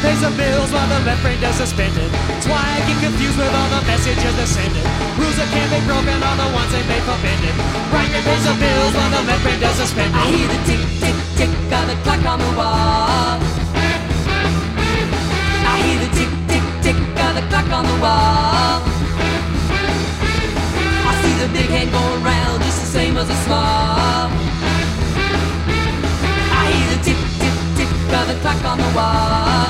pays the bills while the left brain does suspended. That's why I get confused with all the messages that send it. Rules that can't be broken are the ones they made forbidden. Right brain pays the bills while the left brain does suspended. I hear the tick, tick, tick of the clock on the wall. I hear the tick, tick, tick of the clock on the wall. I see the big hand going round just the same as the small. I hear the tick, tick, tick of the clock on the wall.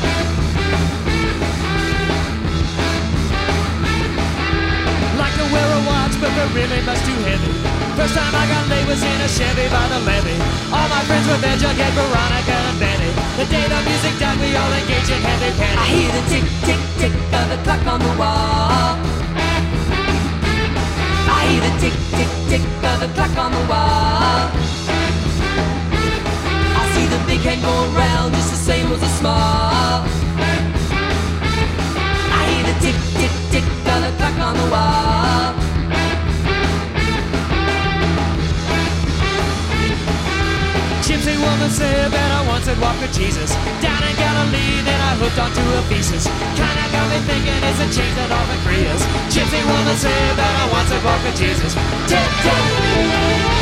Like to wear a watch, but they're really much too heavy. First time I got laid was in a Chevy by the levee. All my friends were there, Jughead, Veronica, and Betty. The day the music died, we all engaged in heavy petting. I hear the tick, tick, tick of the clock on the wall. I hear the tick, tick, tick of the clock on the wall. I see the big hand going round just the same as the small. I hear the tick, tick, tick of the clock on the wall. Gypsy woman said that I once had walked with Jesus down in Galilee, then I hooked onto a thesis. Kinda got me thinking it's a change that often free us. Gypsy woman said that I once had walked with Jesus. Tip, tip.